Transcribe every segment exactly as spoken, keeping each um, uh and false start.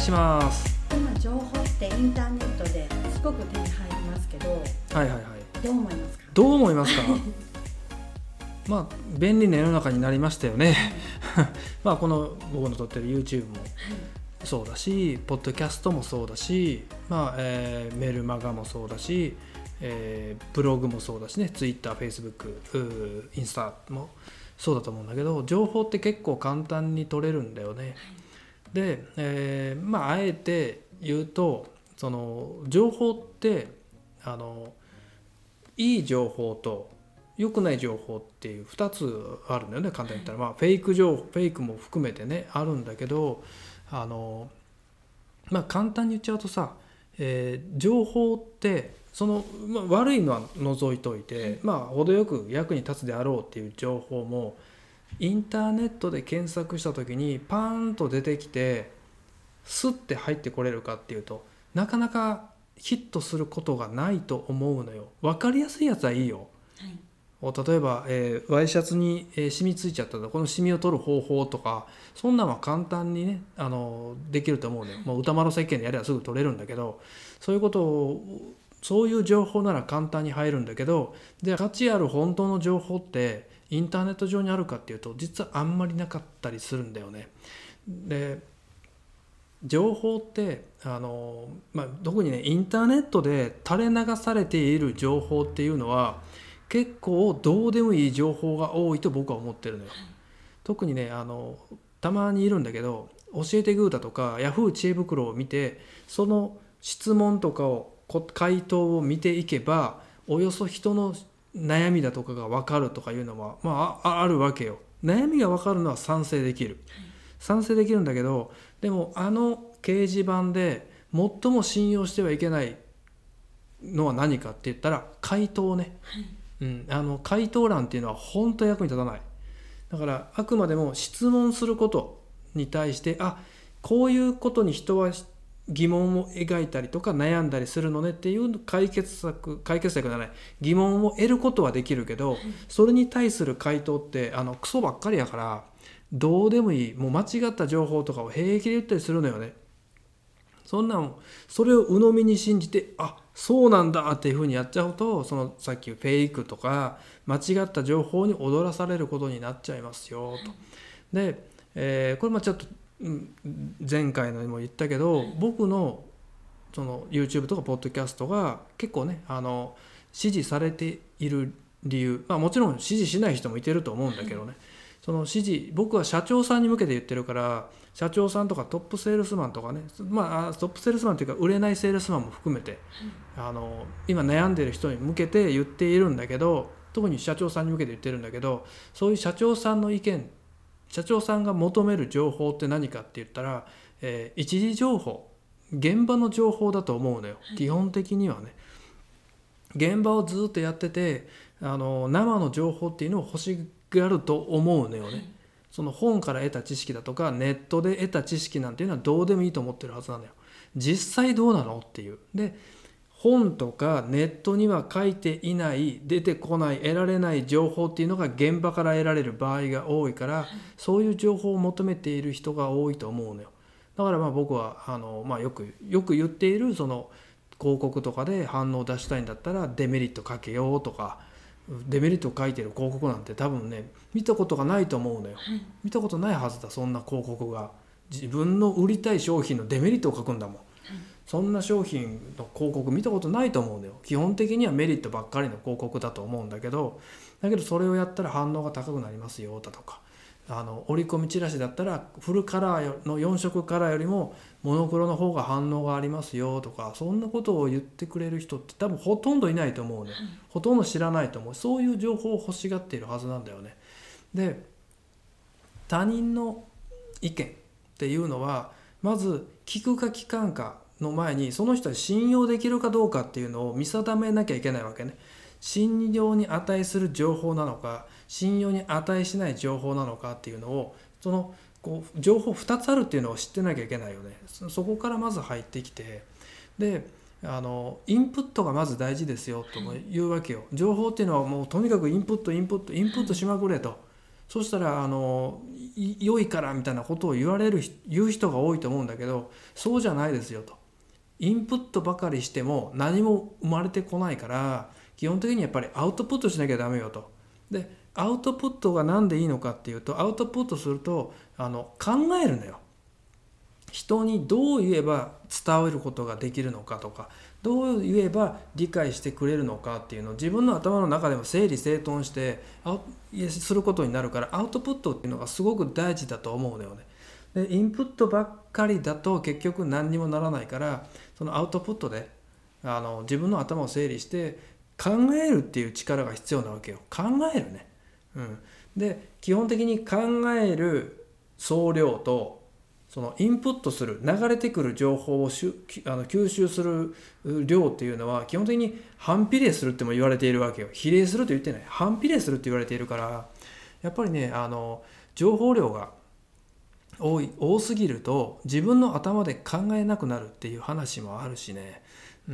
します。 今情報ってインターネットですごく手に入りますけど、 はいはいはい。 どう思いますか？ どう思いますかまあ便利な世の中になりましたよねまあこの僕の撮ってる YouTube もそうだし、ポッドキャストもそうだし、まあえー、メルマガもそうだし、えー、ブログもそうだしね、Twitter、Facebook、インスタもそうだと思うんだけど、情報って結構簡単に取れるんだよね。で、えー、まああえて言うと、その情報ってあのいい情報と良くない情報っていうふたつあるんだよね、簡単に言ったら。まあフェイク情報、フェイクも含めてねあるんだけど、あのまあ簡単に言っちゃうとさ、えー、情報ってその、まあ、悪いのは除いといて、まあ程よく役に立つであろうっていう情報もインターネットで検索した時にパーンと出てきてスッて入ってこれるかっていうと、なかなかヒットすることがないと思うのよ。分かりやすいやつはいいよ、はい、例えば、えー、ワイシャツに、えー、シミついちゃったと、このシミを取る方法とか、そんなのは簡単にねあのできると思うのよ。もう歌丸石鹸でやればすぐ取れるんだけど、そういうことをそういう情報なら簡単に入るんだけど、で価値ある本当の情報ってインターネット上にあるかっていうと、実はあんまりなかったりするんだよね。で情報ってあの、まあ、特にねインターネットで垂れ流されている情報っていうのは結構どうでもいい情報が多いと僕は思ってるのよ。特にねあのたまにいるんだけど、教えてグータとかヤフー知恵袋を見て、その質問とかを回答を見ていけばおよそ人の悩みだとかが分かるとかいうのは、まあ、あるわけよ。悩みが分かるのは賛成できる、賛成できるんだけど、でもあの掲示板で最も信用してはいけないのは何かって言ったら回答ね、うん、あの回答欄っていうのは本当役に立たない。だからあくまでも質問することに対して、あ、こういうことに人は疑問を描いたりとか悩んだりするのねっていう解決策解決策じゃない疑問を得ることはできるけど、それに対する回答ってあのクソばっかりやから、どうでもいい、もう間違った情報とかを平気で言ったりするのよね。そんなんそれを鵜呑みに信じて、あ、そうなんだっていうふうにやっちゃうと、そのさっきフェイクとか間違った情報に踊らされることになっちゃいますよと。で、えー、これもちょっと前回のにも言ったけど、僕のその YouTube とかポッドキャストが結構ねあの支持されている理由、まあもちろん支持しない人もいてると思うんだけどね、その支持、僕は社長さんに向けて言ってるから、社長さんとかトップセールスマンとかね、まあトップセールスマンというか売れないセールスマンも含めて、あの今悩んでる人に向けて言っているんだけど、特に社長さんに向けて言ってるんだけど、そういう社長さんの意見、社長さんが求める情報って何かって言ったら、えー、一時情報、現場の情報だと思うのよ、基本的にはね。現場をずっとやってて、あの生の情報っていうのを欲しがると思うのよね。その本から得た知識だとかネットで得た知識なんていうのはどうでもいいと思ってるはずなんだよ。実際どうなのっていう。で、本とかネットには書いていない、出てこない、得られない情報っていうのが現場から得られる場合が多いから、そういう情報を求めている人が多いと思うのよ。だからまあ僕はあの、まあ、よくよく言っている、その広告とかで反応を出したいんだったらデメリット書けようとか、デメリットを書いてる広告なんて多分ね見たことがないと思うのよ、はい、見たことないはずだ。そんな広告が自分の売りたい商品のデメリットを書くんだもん、はい、そんな商品の広告見たことないと思うのよ。基本的にはメリットばっかりの広告だと思うんだけど、だけどそれをやったら反応が高くなりますよだとか、あの折り込みチラシだったらフルカラーのよん色カラーよりもモノクロの方が反応がありますよとか、そんなことを言ってくれる人って多分ほとんどいないと思うね、はい、ほとんど知らないと思う。そういう情報を欲しがっているはずなんだよね。で、他人の意見っていうのはまず聞くか聞かんかの前に、その人は信用できるかどうかっていうのを見定めなきゃいけないわけね。信用に値する情報なのか、信用に値しない情報なのかっていうのを、そのこう情報ふたつあるっていうのを知ってなきゃいけないよね。そこからまず入ってきて、であのインプットがまず大事ですよというわけよ。情報っていうのはもうとにかくインプットインプットインプットしまくれと、 そしたらあの良いからみたいなことを言われる言う人が多いと思うんだけど、そうじゃないですよと。インプットばかりしても何も生まれてこないから、基本的にやっぱりアウトプットしなきゃダメよと。でアウトプットが何でいいのかっていうと、アウトプットするとあの考えるのよ。人にどう言えば伝えることができるのかとか、どう言えば理解してくれるのかっていうのを自分の頭の中でも整理整頓してすることになるから、アウトプットっていうのがすごく大事だと思うのよね。でインプットばっかりだと結局何にもならないから、そのアウトプットであの自分の頭を整理して考えるっていう力が必要なわけよ。考えるね、うん、で基本的に考える総量とそのインプットする流れてくる情報をしゅあの吸収する量っていうのは基本的に反比例するっても言われているわけよ。比例すると言ってない、反比例するって言われているから、やっぱりねあの情報量が多い多すぎると自分の頭で考えなくなるっていう話もあるしね、うん、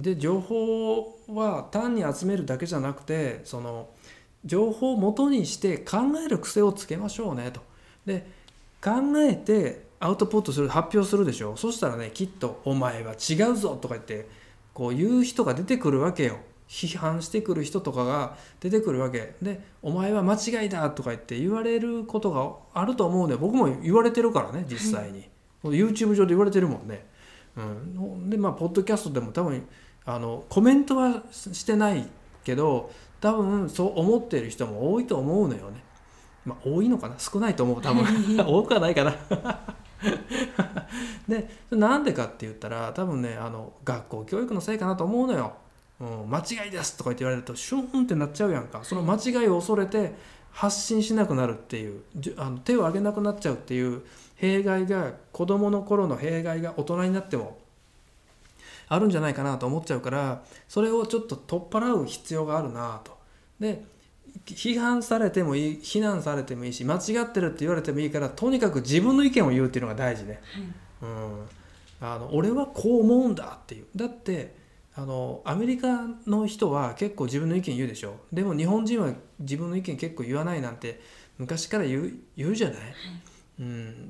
で情報は単に集めるだけじゃなくて、その情報を元にして考える癖をつけましょうねと。で考えてアウトプットする、発表するでしょ。そしたらね、きっとお前は違うぞとか言ってこう言う人が出てくるわけよ。批判してくる人とかが出てくるわけで、お前は間違いだとか言って言われることがあると思うんで、僕も言われてるからね、実際に、はい、YouTube 上で言われてるもんね、うん、でまあポッドキャストでも多分あのコメントはしてないけど、多分そう思っている人も多いと思うのよね。まあ多いのかな、少ないと思う、多分多くはないかなでなんでかって言ったら、多分ねあの学校教育のせいかなと思うのよ。うん、間違いですとか言って言われるとシューンってなっちゃうやんか。その間違いを恐れて発信しなくなるっていう、あの手を挙げなくなっちゃうっていう弊害が、子どもの頃の弊害が大人になってもあるんじゃないかなと思っちゃうから、それをちょっと取っ払う必要があるなと。で批判されてもいい、非難されてもいいし、間違ってるって言われてもいいから、とにかく自分の意見を言うっていうのが大事ね、はい、うん、あの俺はこう思うんだっていう。だってあのアメリカの人は結構自分の意見言うでしょ。でも日本人は自分の意見結構言わないなんて昔から言う、言うじゃない、はい、うん、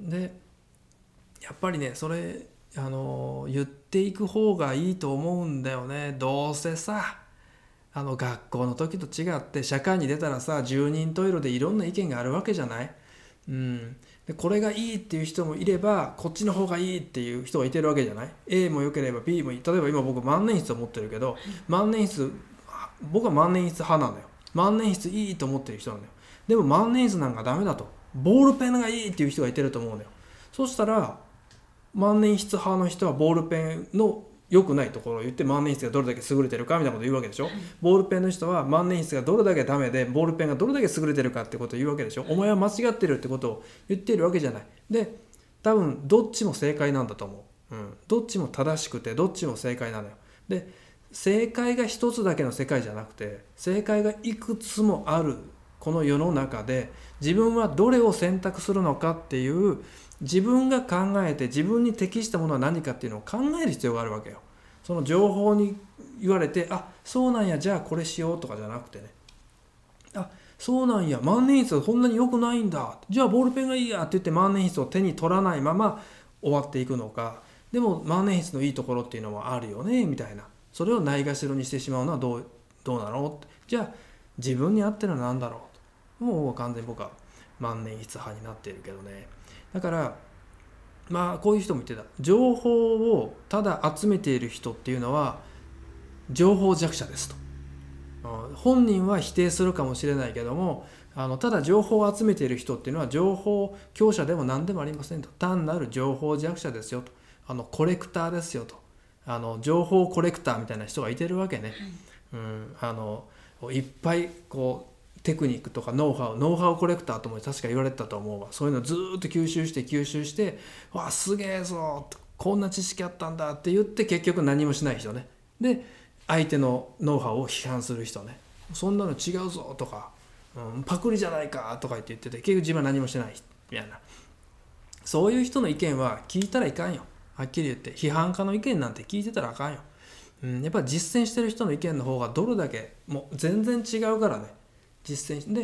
でやっぱりねそれあの言っていく方がいいと思うんだよね。どうせさあの学校の時と違って社会に出たらさ、十人十色でいろんな意見があるわけじゃない、うん、でこれがいいっていう人もいれば、こっちの方がいいっていう人がいてるわけじゃない。 A も良ければ B もいい。例えば今僕万年筆を持ってるけど、万年筆僕は万年筆派なんだよ。万年筆いいと思ってる人なんだよ。でも万年筆なんかダメだと、ボールペンがいいっていう人がいてると思うんだよ。そしたら万年筆派の人はボールペンの良くないところを言って、万年筆がどれだけ優れてるかみたいなことを言うわけでしょ。ボールペンの人は万年筆がどれだけダメでボールペンがどれだけ優れてるかってことを言うわけでしょ。お前は間違ってるってことを言っているわけじゃない。で多分どっちも正解なんだと思う、うん、どっちも正しくてどっちも正解なのよ。で正解が一つだけの世界じゃなくて、正解がいくつもあるこの世の中で、自分はどれを選択するのかっていう、自分が考えて自分に適したものは何かっていうのを考える必要があるわけよ。その情報に言われて、あそうなんやじゃあこれしようとかじゃなくてね、あそうなんや万年筆はこんなに良くないんだ、じゃあボールペンがいいやって言って万年筆を手に取らないまま終わっていくのか、でも万年筆のいいところっていうのはあるよねみたいな、それをないがしろにしてしまうのはどう、どうなのって、じゃあ自分に合ってるのは何だろうと。もう完全に僕は万年筆派になっているけどね。だからまあこういう人も言ってた。情報をただ集めている人っていうのは情報弱者ですと。本人は否定するかもしれないけども、あのただ情報を集めている人っていうのは情報強者でも何でもありませんと。単なる情報弱者ですよと。あのコレクターですよと。あの情報コレクターみたいな人がいてるわけね、うん、あのいっぱいこうテクニックとかノウハウノウハウコレクターとも確か言われてたと思うわ。そういうのずっと吸収して吸収してわあすげえぞこんな知識あったんだって言って結局何もしない人ね。で相手のノウハウを批判する人ね。そんなの違うぞとか、うん、パクリじゃないかとか言って言ってて結局自分は何もしてないみたいな、そういう人の意見は聞いたらいかんよ。はっきり言って批判家の意見なんて聞いてたらあかんよ、うん、やっぱり実践してる人の意見の方がどれだけもう全然違うからね。実践で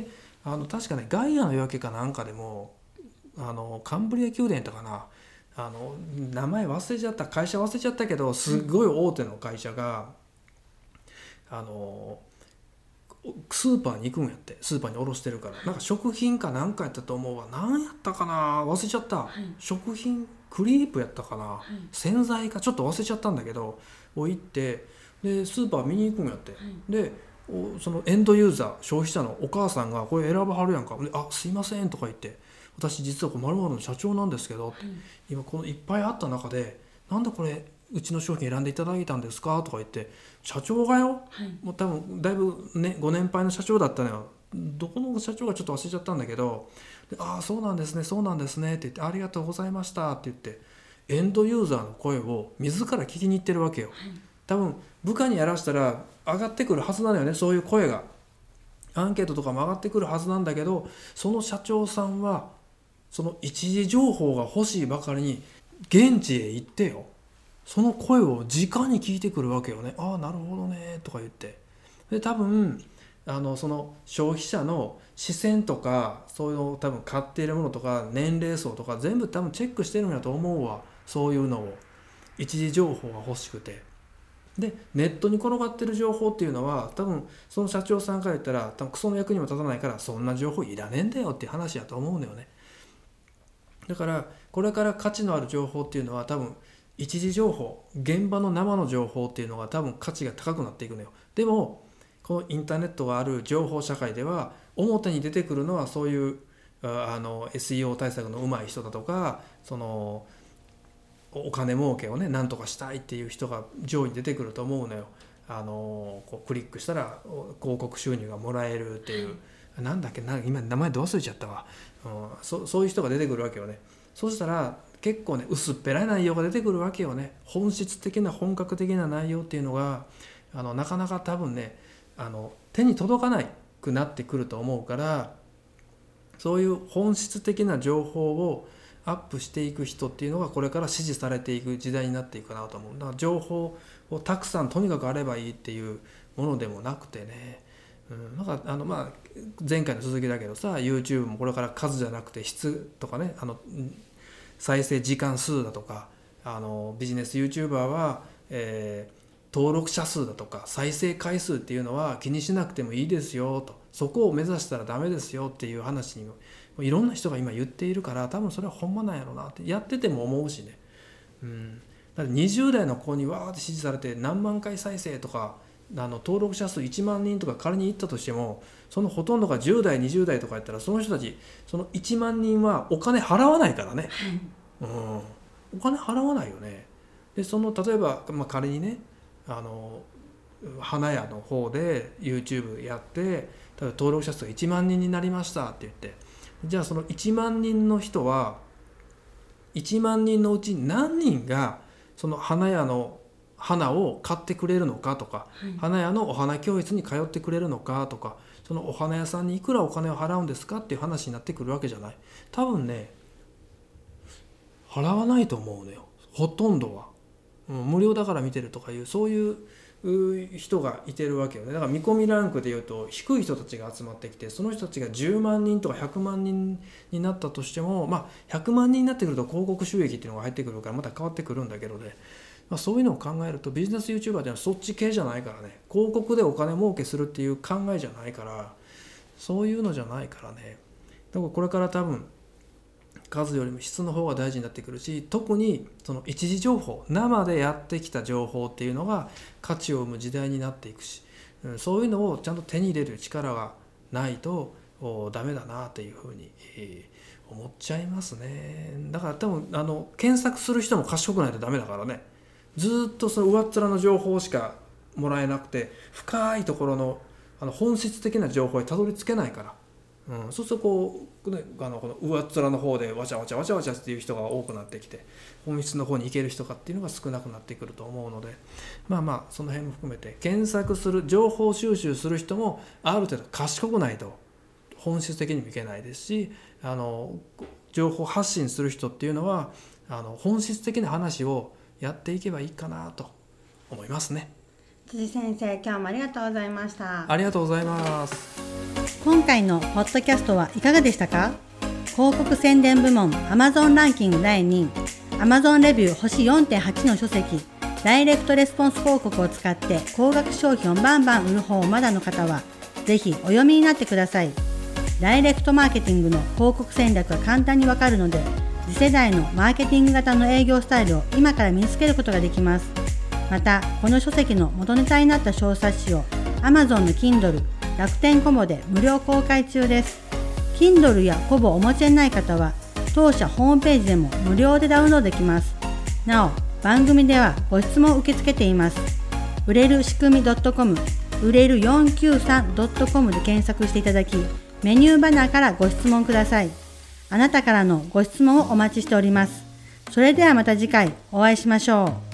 あの確かねガイアの夜明けかなんかでもあのカンブリア宮殿とかな、あの名前忘れちゃった、会社忘れちゃったけどすごい大手の会社が、あのスーパーに行くんやって、スーパーに卸してるから、なんか食品かなんかやったと思うわ、何やったかな忘れちゃった、 はい、 食品クリープやったかな、 はい、 洗剤かちょっと忘れちゃったんだけどを行って、でスーパー見に行くんやって、 はい、 でそのエンドユーザー消費者のお母さんがこれ選ばはるやんか、であすいませんとか言って、私実はこれ〇〇の社長なんですけど、はい、今このいっぱいあった中でなんでこれうちの商品選んでいただいたんですかとか言って、社長がよ、はい、もう多分だいぶ、ね、ご年配の社長だったのよ、どこの社長かちょっと忘れちゃったんだけど、でああそうなんですねそうなんですねって言って、ありがとうございましたって言ってエンドユーザーの声を自ら聞きに行ってるわけよ、はい、多分部下にやらしたら上がってくるはずなのよね、そういう声がアンケートとかも上がってくるはずなんだけど、その社長さんはその一時情報が欲しいばかりに現地へ行ってよ、その声を直に聞いてくるわけよね。ああなるほどねとか言って、で多分あのその消費者の視線とかそういうの多分買っているものとか年齢層とか全部多分チェックしてるんやと思うわ、そういうのを一時情報が欲しくて。でネットに転がってる情報っていうのは多分その社長さんから言ったら多分クソの役にも立たないから、そんな情報いらねえんだよっていう話やと思うのよね。だからこれから価値のある情報っていうのは多分一時情報、現場の生の情報っていうのが多分価値が高くなっていくのよ。でもこのインターネットがある情報社会では表に出てくるのはそういうあの エスイーオー 対策の上手い人だとか、そのお金儲けをねなんとかしたいっていう人が上位に出てくると思うのよ。あのこうクリックしたら広告収入がもらえるっていう、なんだっけな、今名前ど忘れちゃったわ、うん、そ, そういう人が出てくるわけよね。そうしたら結構ね薄っぺらい内容が出てくるわけよね。本質的な本格的な内容っていうのがあのなかなか多分ねあの手に届かなくなってくると思うから、そういう本質的な情報をアップしていく人っていうのがこれから支持されていく時代になっていくかなと思う。だから情報をたくさんとにかくあればいいっていうものでもなくてね、うん、なんかあのまあ前回の続きだけどさ、 YouTube もこれから数じゃなくて質とかね、あの再生時間数だとか、あのビジネス YouTuber は、えー、登録者数だとか再生回数っていうのは気にしなくてもいいですよと、そこを目指したらダメですよっていう話にもいろんな人が今言っているから、多分それはほんまなんやろうなってやってても思うしね、うん、だってにじゅう代の子にわーって支持されて何万回再生とかあの登録者数いちまんにんとか仮にいったとしても、そのほとんどがじゅう代にじゅう代とかやったら、その人たちそのいちまんにんはお金払わないからね、うん、お金払わないよね。でその例えば、まあ、仮にねあの花屋の方で YouTube やって例えば登録者数がいちまんにんになりましたって言って、じゃあそのいちまんにんの人はいちまんにんのうち何人がその花屋の花を買ってくれるのかとか、はい、花屋のお花教室に通ってくれるのかとか、そのお花屋さんにいくらお金を払うんですかっていう話になってくるわけじゃない。多分ね払わないと思うのよ、ほとんどは、うん、無料だから見てるとかいうそういう人がいてるわけよね。だから見込みランクでいうと低い人たちが集まってきて、その人たちがじゅうまんにんとかひゃくまんにんになったとしても、まあひゃくまんにんになってくると広告収益っていうのが入ってくるからまた変わってくるんだけどね、まあ、そういうのを考えるとビジネス YouTuber っていうのはそっち系じゃないからね、広告でお金儲けするっていう考えじゃないから、そういうのじゃないからね。だからこれから多分数よりも質の方が大事になってくるし、特にその一時情報、生でやってきた情報っていうのが価値を生む時代になっていくし、そういうのをちゃんと手に入れる力がないとダメだなっていうふうに思っちゃいますね。だから多分あの検索する人も賢くないとダメだからね。ずっとその上っ面の情報しかもらえなくて、深いところのあの本質的な情報にたどり着けないから、うん、そうするとこう、ね、あのこの上っ面の方でわちゃわちゃわちゃわちゃっていう人が多くなってきて、本質の方に行ける人かっていうのが少なくなってくると思うので、まあまあその辺も含めて検索する情報収集する人もある程度賢くないと本質的にもいけないですし、あの情報発信する人っていうのはあの本質的な話をやっていけばいいかなと思いますね。 辻先生、今日もありがとうございました。 ありがとうございます。 今回のポッドキャストはいかがでしたか？広告宣伝部門 Amazon ランキングだいにい、Amazon レビュー星 よんてんはち の書籍、ダイレクトレスポンス広告を使って高額商品をバンバン売る方をまだの方は、ぜひお読みになってください。ダイレクトマーケティングの広告戦略が簡単にわかるので、次世代のマーケティング型の営業スタイルを今から身につけることができます。また、この書籍の元ネタになった小冊子を Amazon の Kindle、楽天コボで無料公開中です。Kindle やコボをお持ちでない方は、当社ホームページでも無料でダウンロードできます。なお、番組ではご質問を受け付けています。売れる仕組み .com、売れる よんきゅうさん ドットコム で検索していただき、メニューバナーからご質問ください。あなたからのご質問をお待ちしております。それではまた次回お会いしましょう。